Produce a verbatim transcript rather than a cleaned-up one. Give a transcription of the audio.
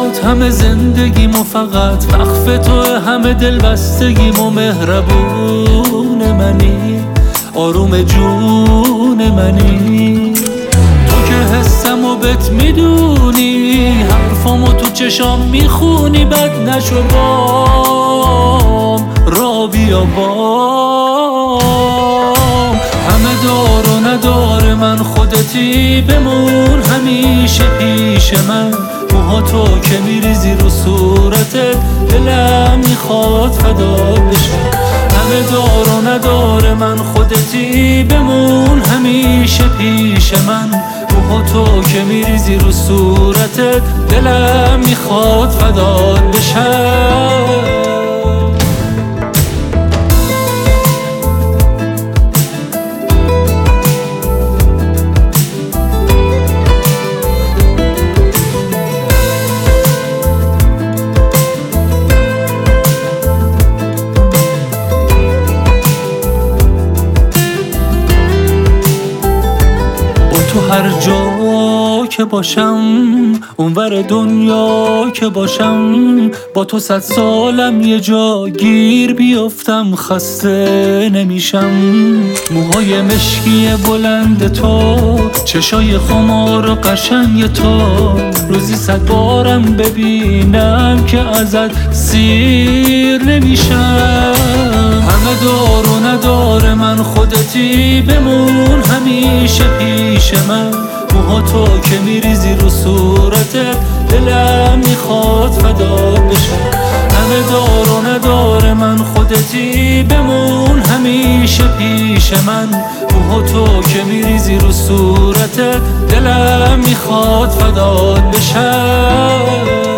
برات همه زندگیمو، فقط وقف تو همه دل بستگیم و مهربون منی، آروم جون منی. تو که حسم و بت میدونی، حرفامو تو چشام میخونی، بد نشو بام را بیا بام. همه دار و ندار من خودتی، بمون همیشه پیش من. موهاتو که میریزی رو صورتت، دلم میخواد فدات بشم. همه دار و ندار من خودتی، بمون همیشه پیش من. موهاتو که میریزی رو صورتت، دلم میخواد فدات بشم. تو هر جا که باشم، اونور دنیا که باشم، با تو صد سالم یه جا گیر بیفتم، خسته نمیشم. موهای مشکی بلند تو، چشای خمار و قشنگ تو، روزی صد بارم ببینم که ازت سیر نمیشم. همه دار و ندار من خودتی، بمون همیشه پیش من. موهاتو که میریزی رو صورتت، دلم میخواد فدات بشم. همه دار و ندار من خودتی، بمون همیشه پیش من. موهاتو که میریزی رو صورتت، دلم میخواد فدات بشم.